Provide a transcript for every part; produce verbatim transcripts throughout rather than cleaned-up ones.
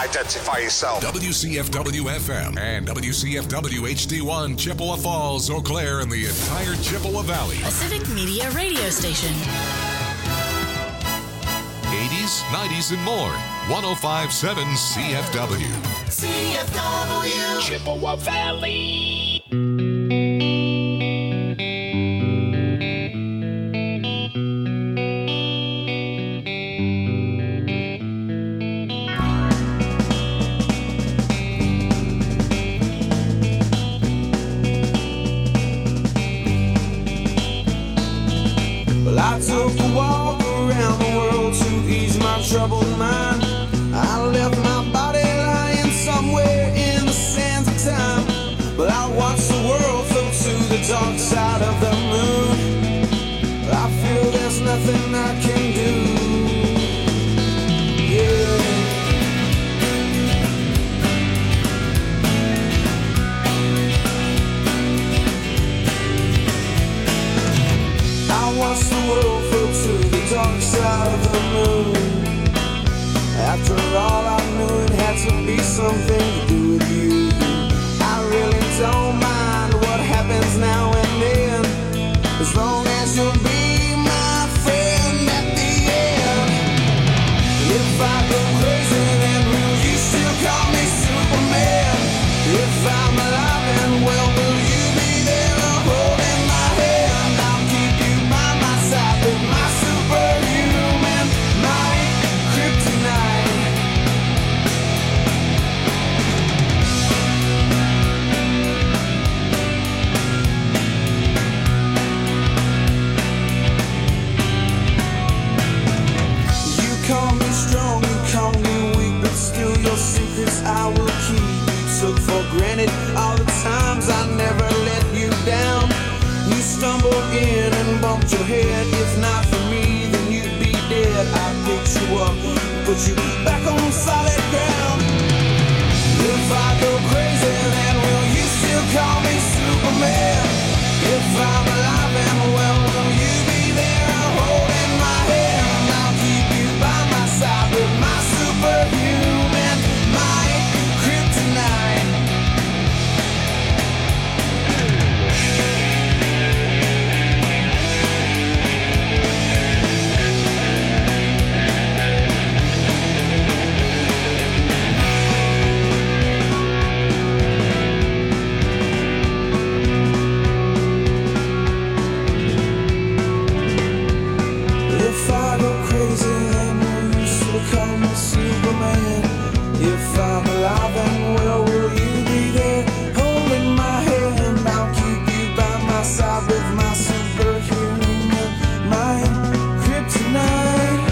Identify yourself. W C F W F M and W C F W H D one, Chippewa Falls, Eau Claire, and the entire Chippewa Valley. A Civic Media radio station. eighties, nineties, and more. one oh five point seven C F W. C F W. Chippewa Valley. Well, I took a walk around the world to ease my troubled mind. I left my body lying somewhere in the sands of time. But I watched the world float to the dark side of the moon. I feel there's nothing I can do. Yeah. I watched the world float to the dark side of the moon. After all, I knew it had to be something to do with you. I really don't mind what happens now and then, as long as you'll be my friend at the end. If I go crazy, then will you still call me Superman? If I'm alive and well, will you be there holding my hand? I'll keep you by my side with my superhuman, my kryptonite. You call me strong, you call me weak, but still your secrets I will keep. You took for granted all the times I never let you down. You stumbled in and bumped your head. If not for me, then you'd be dead. I picked you up, put you back on solid ground. If I go crazy, then will you still call me Superman? If I'm alive and well, will you be there holding my hand? I'll keep you by my side with my superhuman, my kryptonite. If I go crazy, then will you still call me Superman? If I'm alive and well, will you be there holding my hand? I'll keep you by my side with my superhuman, my kryptonite.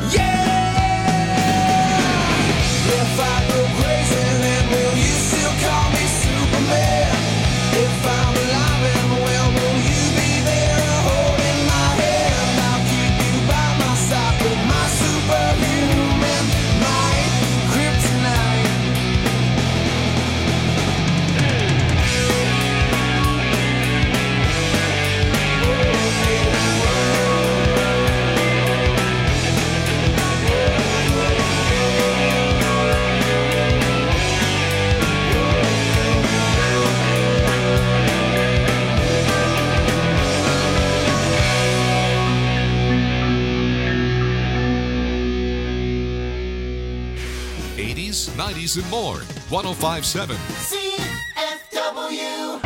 Yeah! If I go crazy, then will you still call me Superman? If I'm alive and well, will you be there holding my hand? I'll keep you by my side with my superhuman, my kryptonite. eighties, nineties, and more. one oh five point seven. C F W.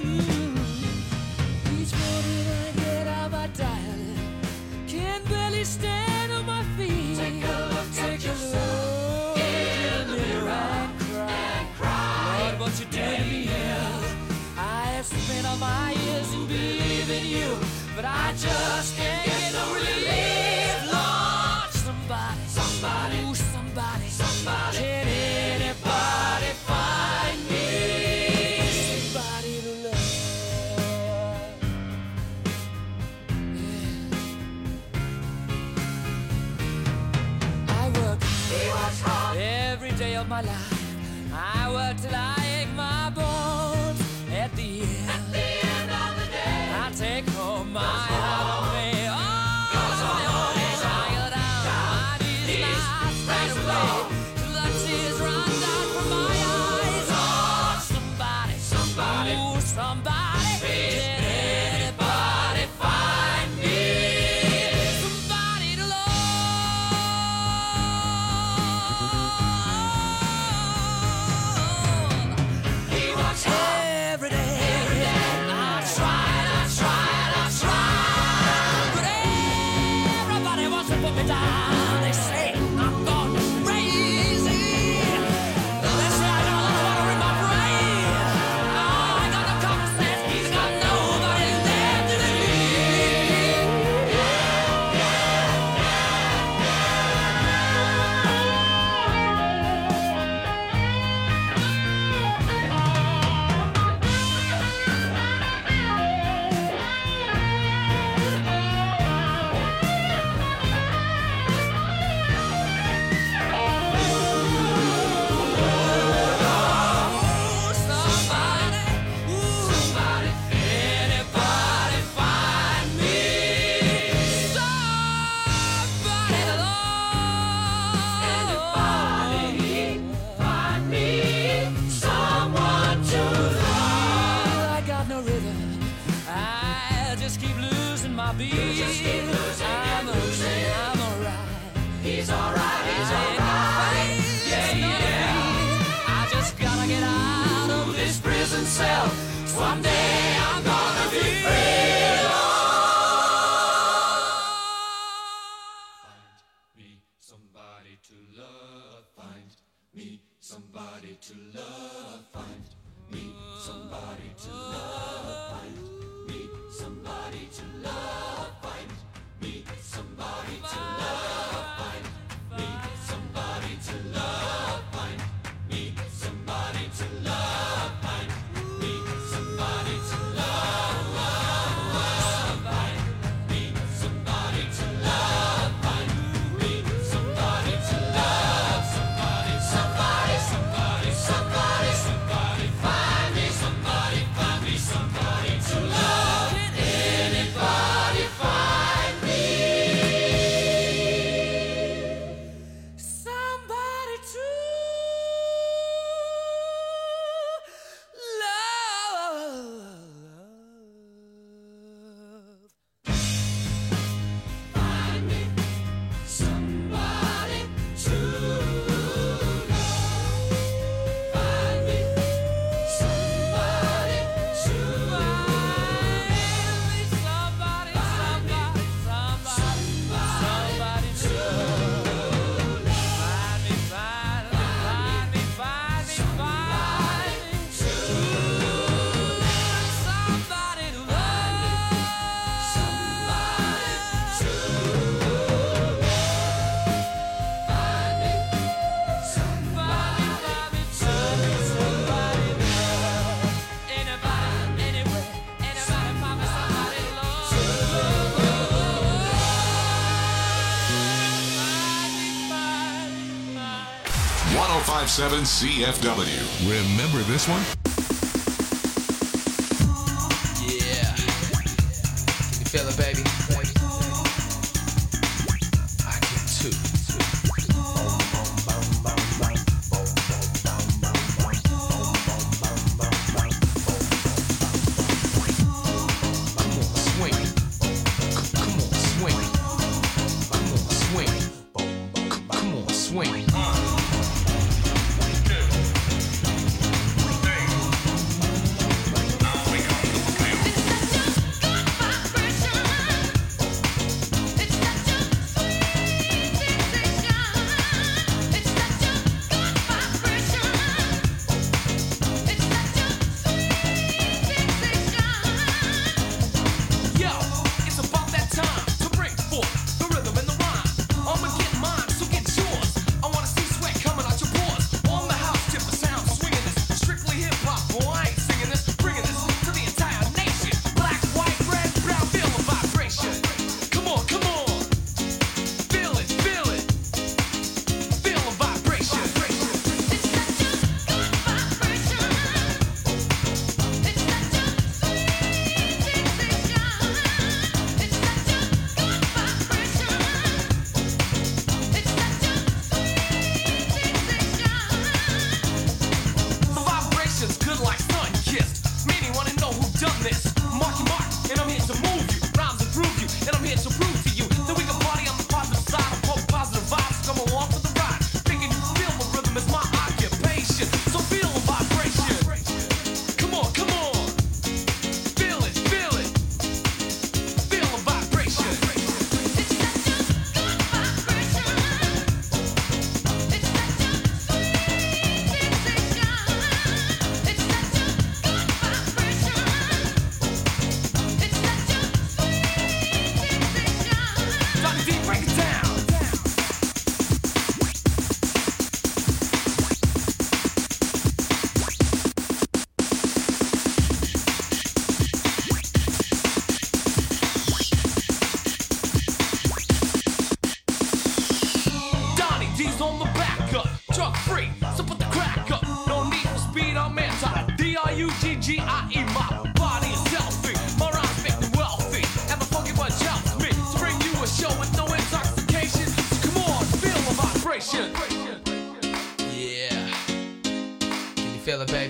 Each morning I get out my diary, can barely stand on my feet. Take a look, take a look in the mirror and cry. Lord, what you did to me is I have spent all my years in believing you, but I just can't get no relief. Lord, somebody, somebody, ooh, somebody, somebody, can anybody find me somebody to love? Yeah. I work hard every day of my life. I work till I ache my bones. At the end, at the end of the day, I take home my heart of me. Oh, goes on and I go down my knees, right away till the tears run down from my eyes. Oh, somebody, somebody, ooh, somebody, can anybody find me somebody to love? He works hard every day. Every day. I try and I try and I try, but everybody wants to put me down. They say I'm gone crazy. They say I got a lot of water in my brain. Oh, I got no common sense. I got nobody left to believe. He's alright, he's alright, yeah, yeah. I just gotta get out of this prison cell. Someday I'm gonna be free. Find me somebody to love. Find me somebody to love. Find me somebody to love. Find me somebody to love. Find me somebody to love. Somebody to love, find me somebody to love, find me somebody to love, find me somebody to love, find me somebody to love, somebody, somebody, somebody, somebody, somebody, find me somebody, find me somebody to love. Can anybody find me? Somebody to love. Find me somebody to love. Find me somebody to love. Find me somebody, somebody, somebody, somebody to love. Find me, find me, find me, find me, find me to love. Somebody to love. Somebody to love. Find me somebody, find me to somebody to love. Anybody, anywhere, anybody, find me somebody to love. Find me, find me, find me. one oh five point seven C F W. Remember this one? Yeah. Can you feel it, baby? I can too. Come on, swing. Come on, swing. Come on, swing. Come on, swing. U G G I E. My body is healthy, my rhymes make me wealthy, and my funky bunch helps me to bring you a show with no intoxication. So come on, feel the vibration. Yeah. Can you feel it, baby?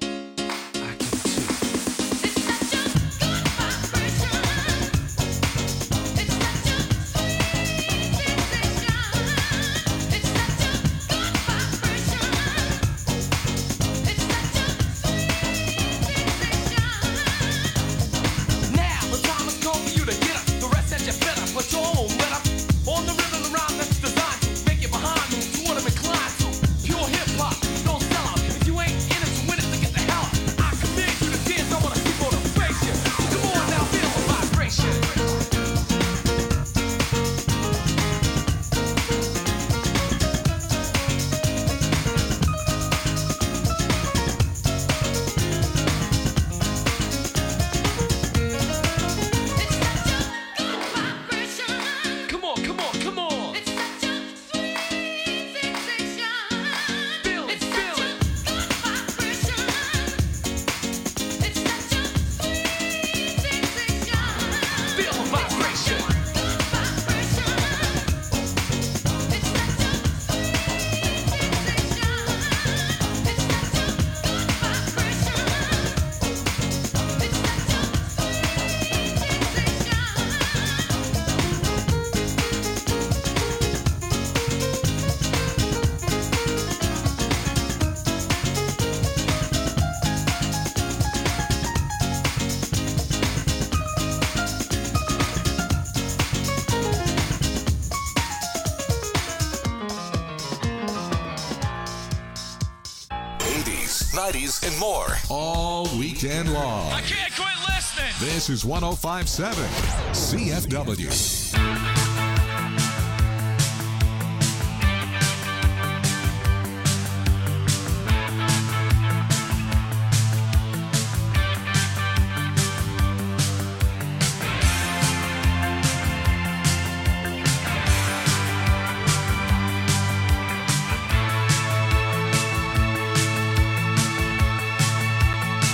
nineties, and more. All weekend long. I can't quit listening. This is one oh five point seven C F W.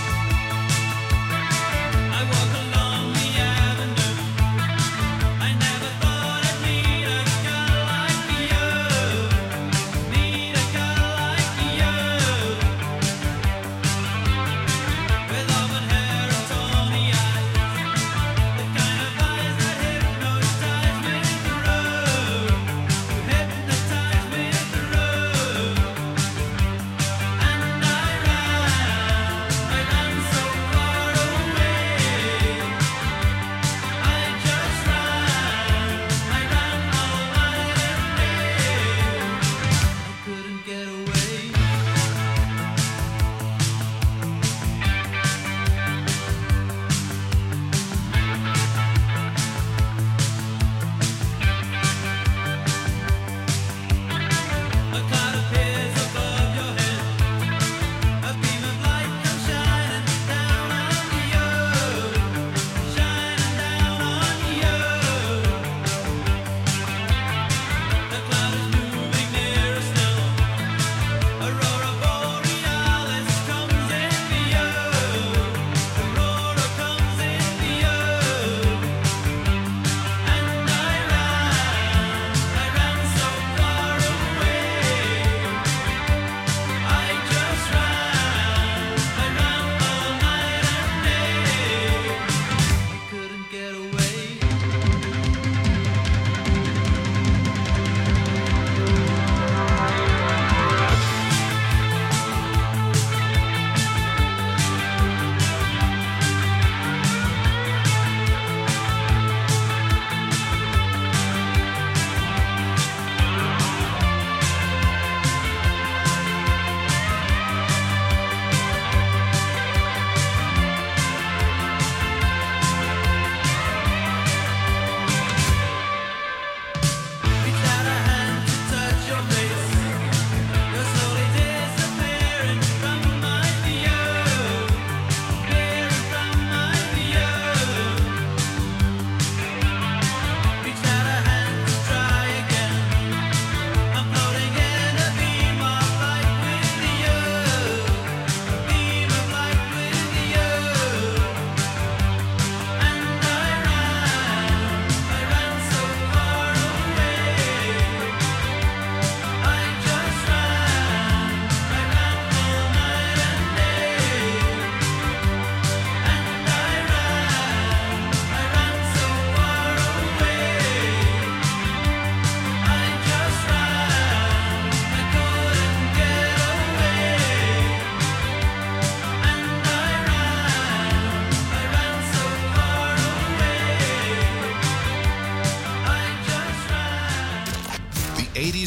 I walk along the avenue. I never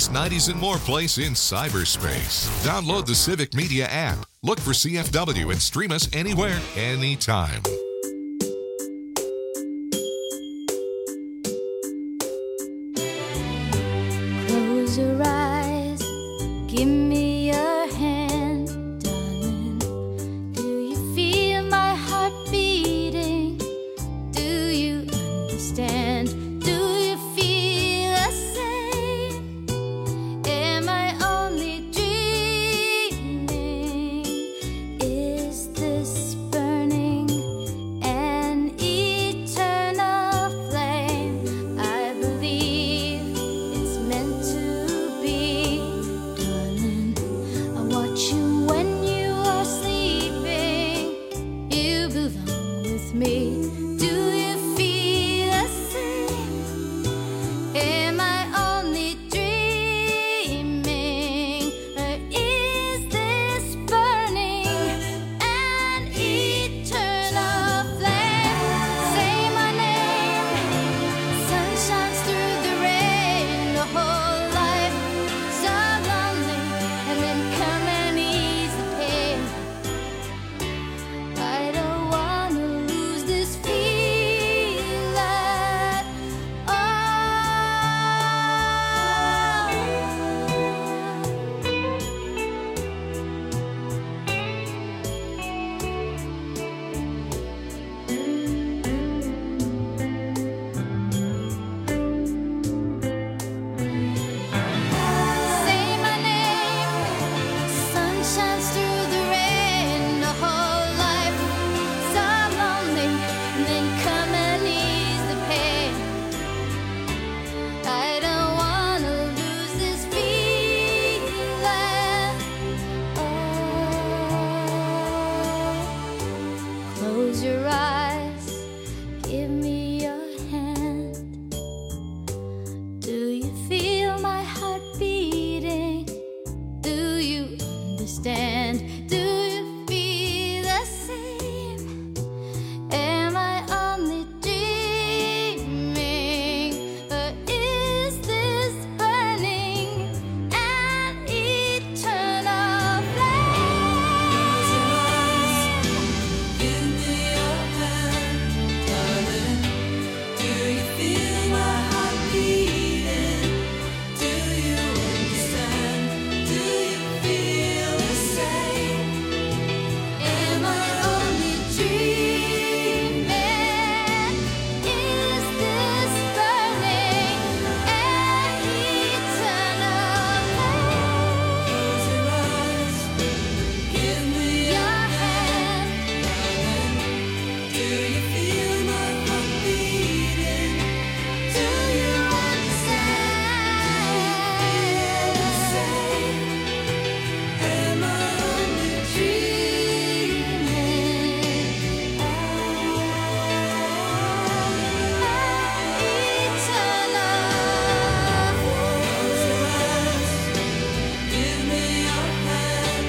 eighties, nineties, and more place in cyberspace. Download the Civic Media app. Look for C F W and stream us anywhere, anytime. Close your eyes, give me your hand, darling. Do you feel my heart beating? Do you understand? Do you feel the same? Am I only dreaming? Is this burning an eternal flame? I believe it's meant to be, darling. I watch you when you are sleeping. You belong with me. Do you feel the same? Am I only dreaming? Or is this burning an eternal flame? Say my name. Sun shines through the rain. The whole life so lonely, and then come and ease the pain. I don't wanna lose this feeling. Oh. Say my name. Sun shines through the rain. The whole life so lonely, and then come and ease the pain. I don't wanna lose this feeling. Oh. Close your eyes, give me your hand. Do you feel my heart beating? Do you understand? Do you feel the same? Am I only dreaming? Or is this burning an eternal flame? Give me your hand, darling. Do you feel my heart beating? Do you understand? Do you feel the same? Am I only dreaming? Is this burning an eternal flame? Close your eyes, give me your hand. Do you feel my heart beating? Do you understand? Am I only dreaming? Give me your hand.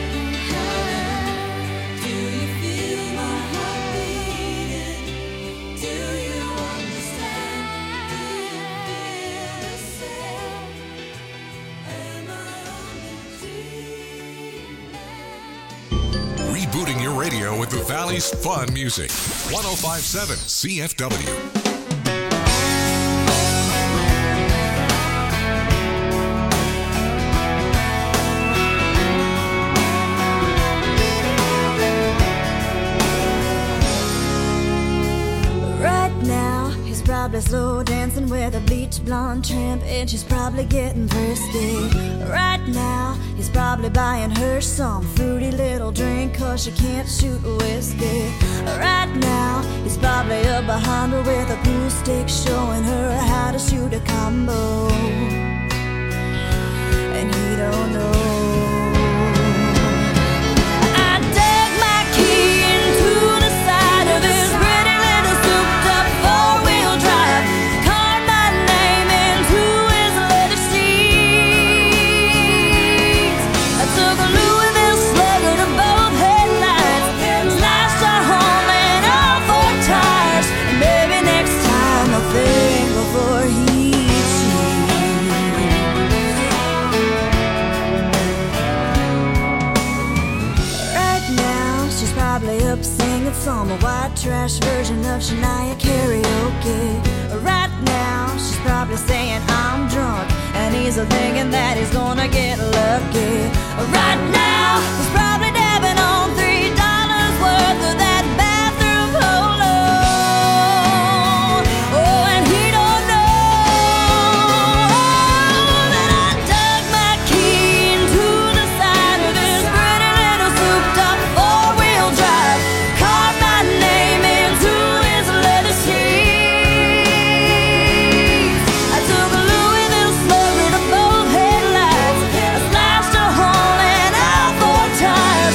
Do you feel my heart beating? Do you understand? Do you feel the same? Am I only dreaming? Rebooting your radio with the Valley's fun music. one oh five point seven C F W. Right now, he's probably slow dancing with a bleach blonde tramp, and she's probably getting thirsty. Right now, he's probably buying her some fruity little drink, cause she can't shoot whiskey. Right now, he's probably up behind her with a pool stick, showing her how to shoot a combo. And he don't know. I dug my key into the side of his pretty little souped-up four-wheel drive, carved my name into his leather seats. I took a Louisville Slugger to both headlights, slashed our home and all four tires. And maybe next time I'll think before he cheats. up singing some white trash version of Shania karaoke. Right now, she's probably saying I'm drunk, and he's thinking that he's gonna get lucky. Right now, he's probably dabbing on three dollars worth of that bathroom polo. Oh, and he don't know that I dug my key into the side of this pretty little souped-up four-wheel drive, carved my name into his leather seats. I took a Louisville slugger to both headlights. I slashed a hole in all four tires.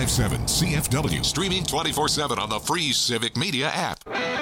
five seven C F W. Streaming twenty-four seven on the free Civic Media app.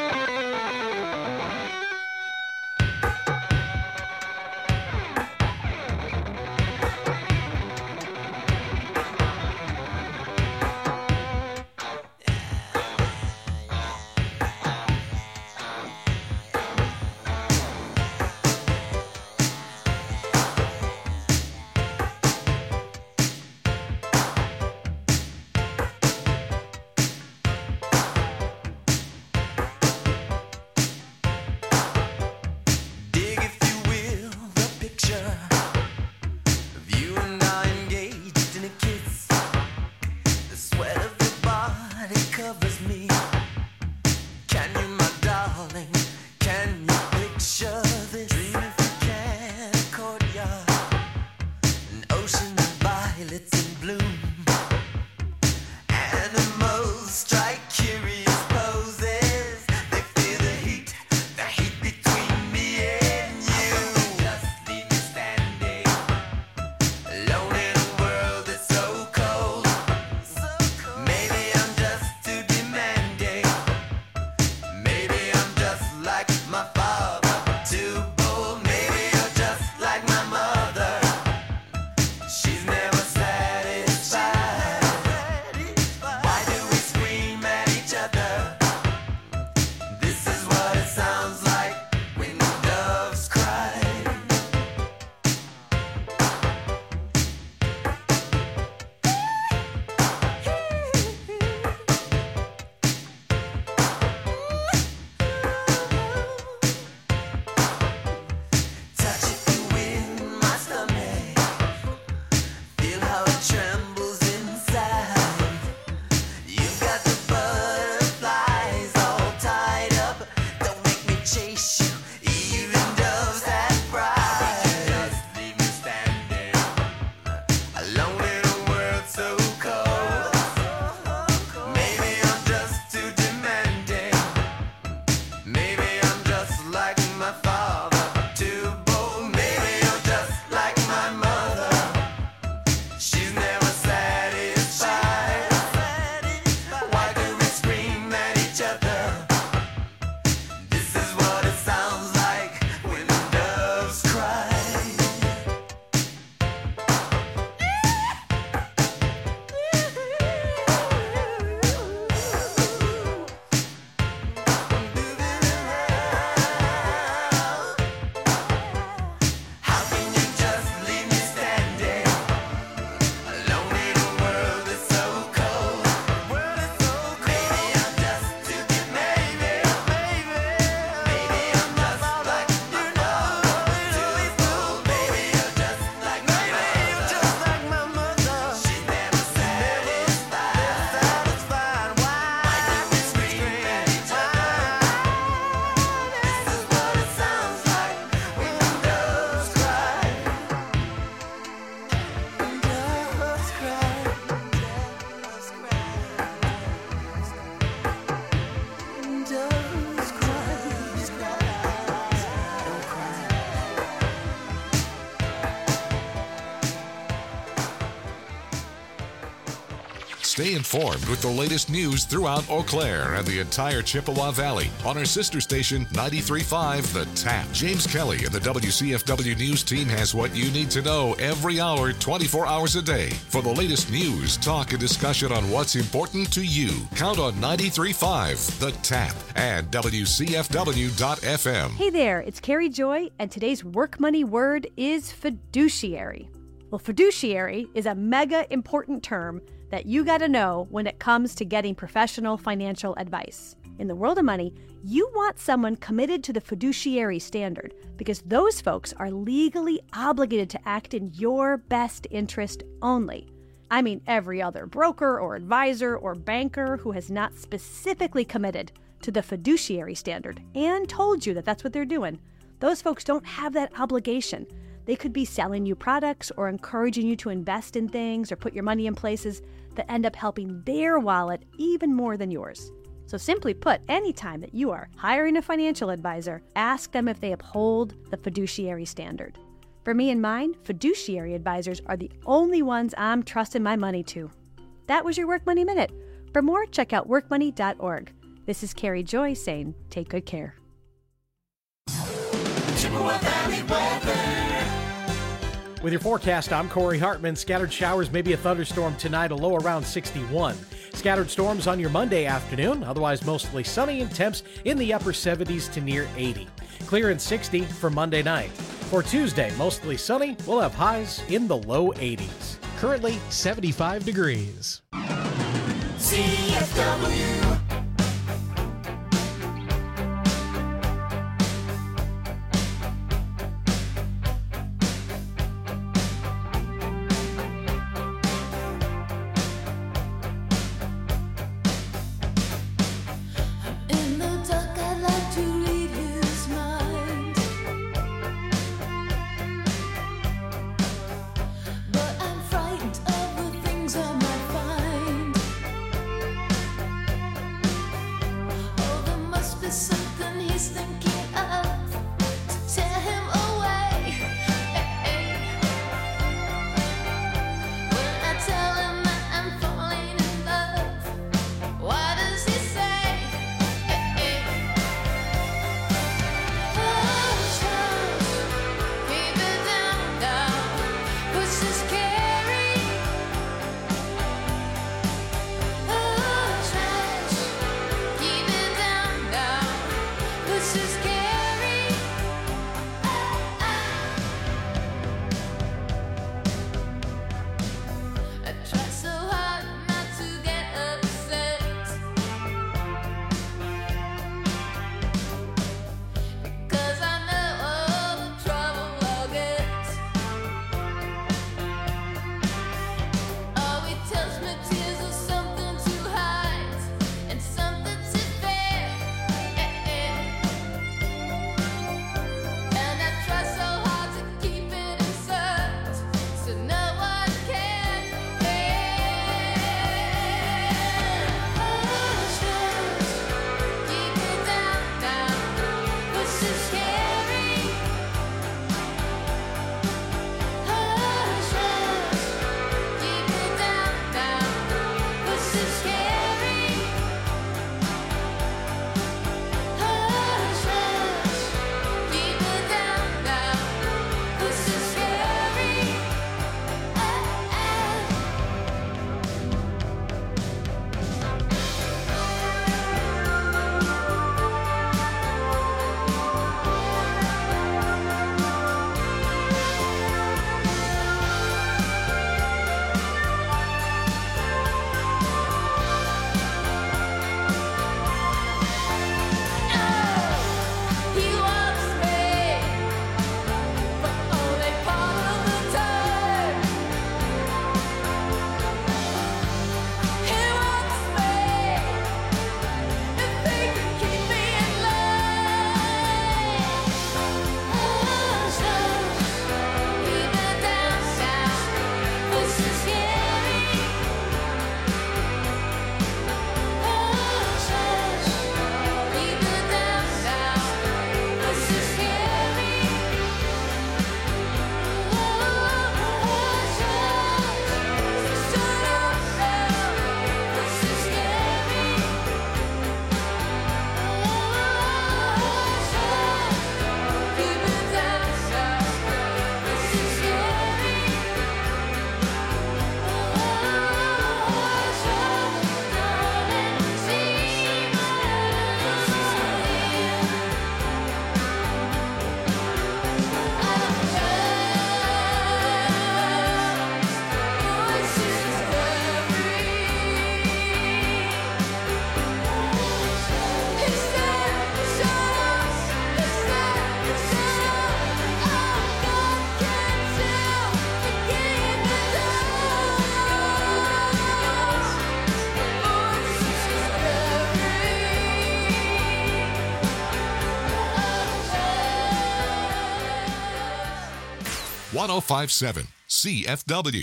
Stay informed with the latest news throughout Eau Claire and the entire Chippewa Valley on our sister station, ninety-three point five The Tap. James Kelly and the W C F W News team has what you need to know every hour, twenty-four hours a day. For the latest news, talk, and discussion on what's important to you, count on ninety-three point five The Tap and W C F W dot F M. Hey there, it's Carrie Joy, and today's work money word is fiduciary. Well, fiduciary is a mega important term that you got to know when it comes to getting professional financial advice. In the world of money, you want someone committed to the fiduciary standard because those folks are legally obligated to act in your best interest only. I mean, every other broker or advisor or banker who has not specifically committed to the fiduciary standard and told you that that's what they're doing, those folks don't have that obligation. They could be selling you products or encouraging you to invest in things or put your money in places that end up helping their wallet even more than yours. So simply put, anytime that you are hiring a financial advisor, ask them if they uphold the fiduciary standard. For me and mine, fiduciary advisors are the only ones I'm trusting my money to. That was your Work Money Minute. For more, check out work money dot org. This is Carrie Joy saying, take good care. Chippewa Valley weather. With your forecast, I'm Corey Hartman. Scattered showers, maybe a thunderstorm tonight, a low around sixty-one. Scattered storms on your Monday afternoon, otherwise mostly sunny and temps in the upper seventies to near eighty. Clear and sixty for Monday night. For Tuesday, mostly sunny, we'll have highs in the low eighties. Currently seventy-five degrees. C F W. one oh five point seven C F W.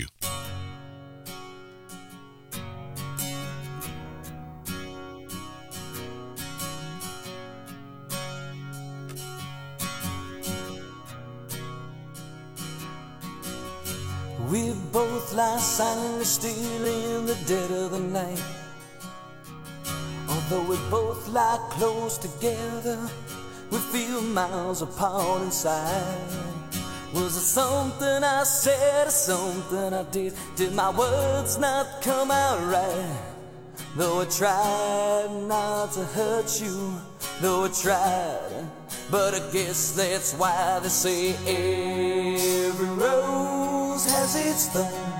We both lie silently still in the dead of the night. Although we both lie close together, we feel miles apart inside. Was it something I said or something I did? Did my words not come out right? Though I tried not to hurt you, though I tried, but I guess that's why they say every rose has its thorn.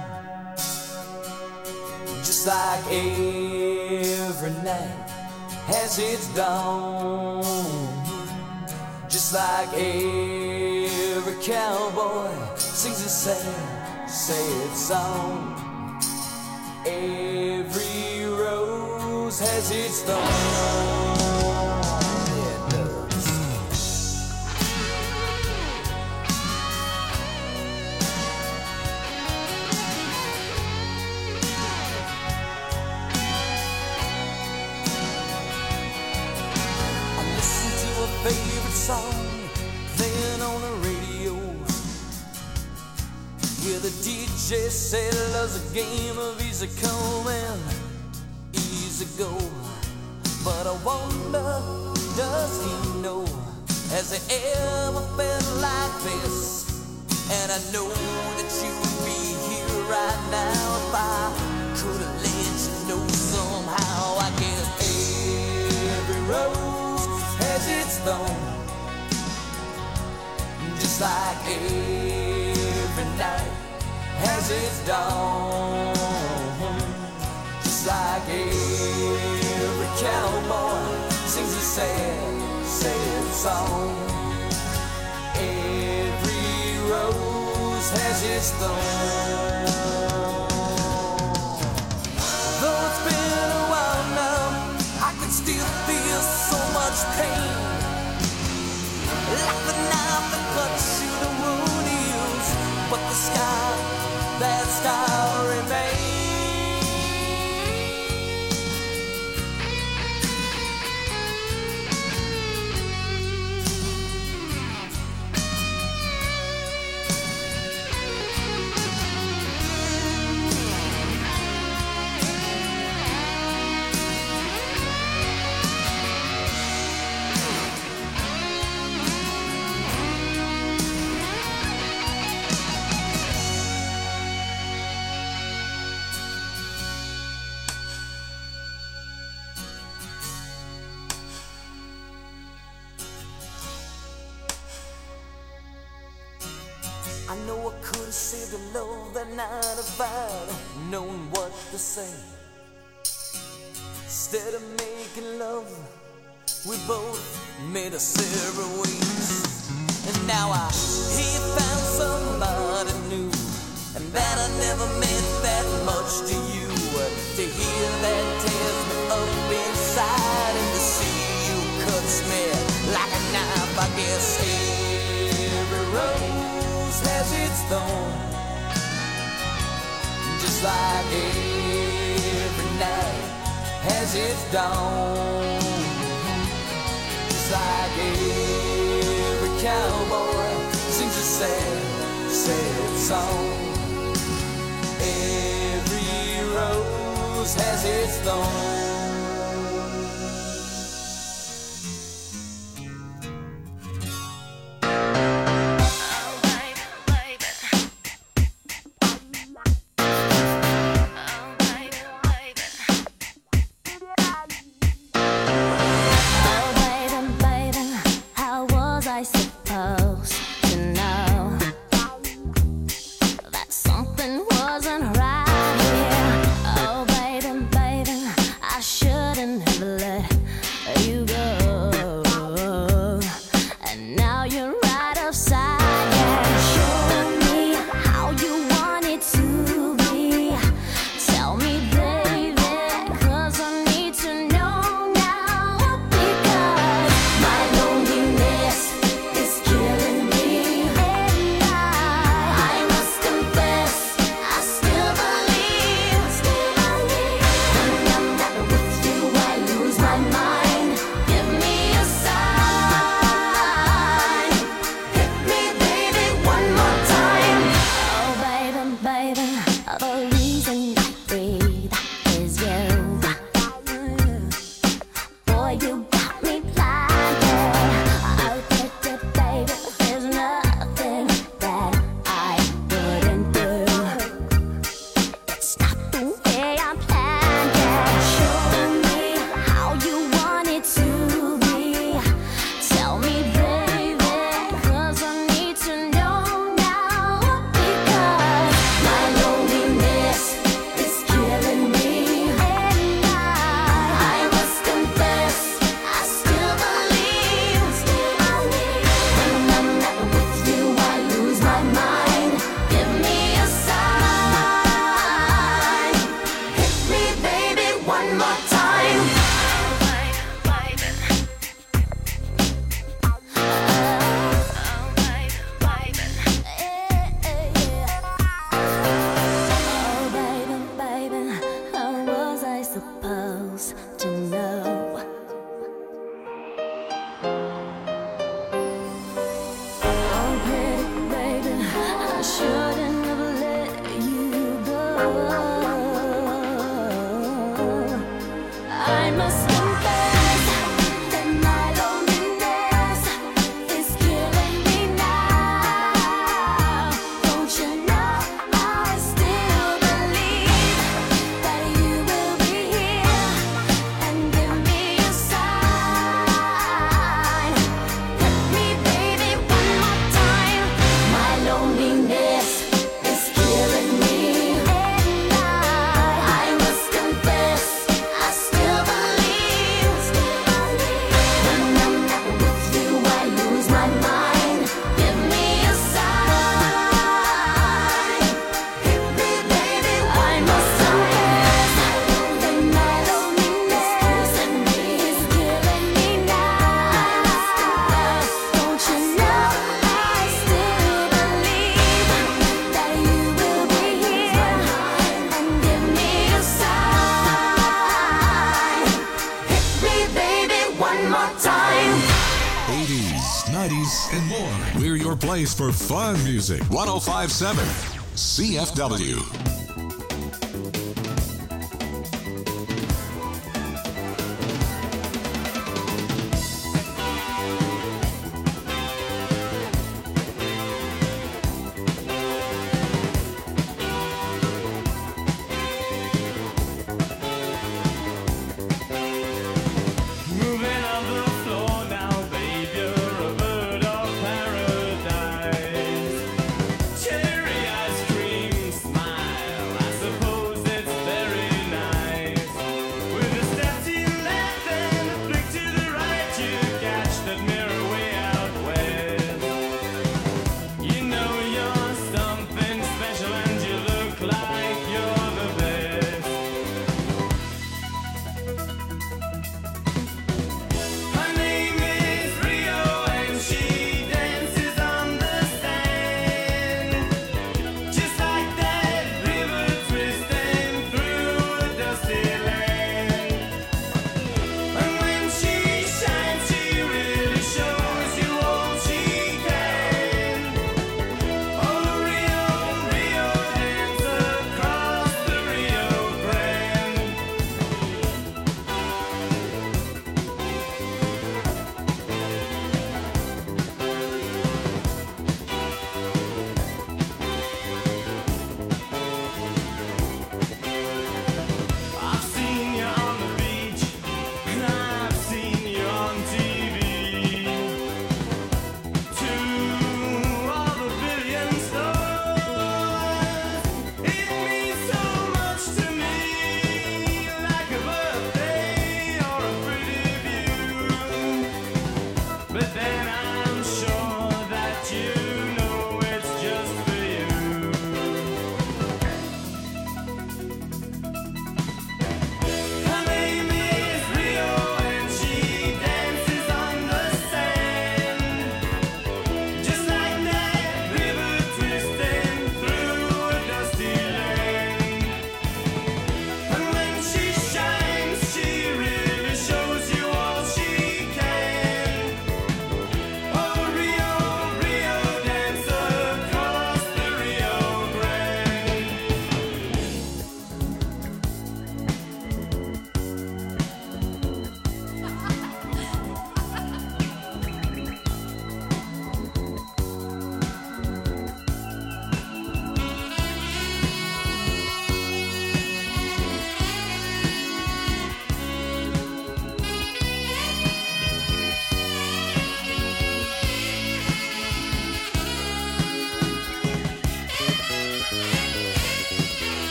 Just like every night has its dawn. Just like every cowboy sings a sad, sad song. Every rose has its thorn. Favorite song playing on the radio, where the D J said love's a game of easy come and easy go. But I wonder, does he know, has he ever felt like this? And I know that you would be here right now if I could have let you know somehow. I guess every rose has its thorn, just like every night has its dawn. Just like every cowboy sings a sad, sad song. Every rose has its thorn. Though it's been a while now, I can still feel so much pain, like the knife that cuts you, the wound heals, but the scar, that scar remains. I know I could have saved the love that night if I'd known what to say. Instead of making love, we both made us separate ways. And now I hear you found somebody new, and that I never meant that much to you. To hear that tears me up inside, and to see you cuts me like a knife. I guess every rose has its thorn, just like every night has its dawn. Just like every cowboy sings a sad, sad song. Every rose has its thorn. Killing me. your place for fun music. one oh five point seven C F W.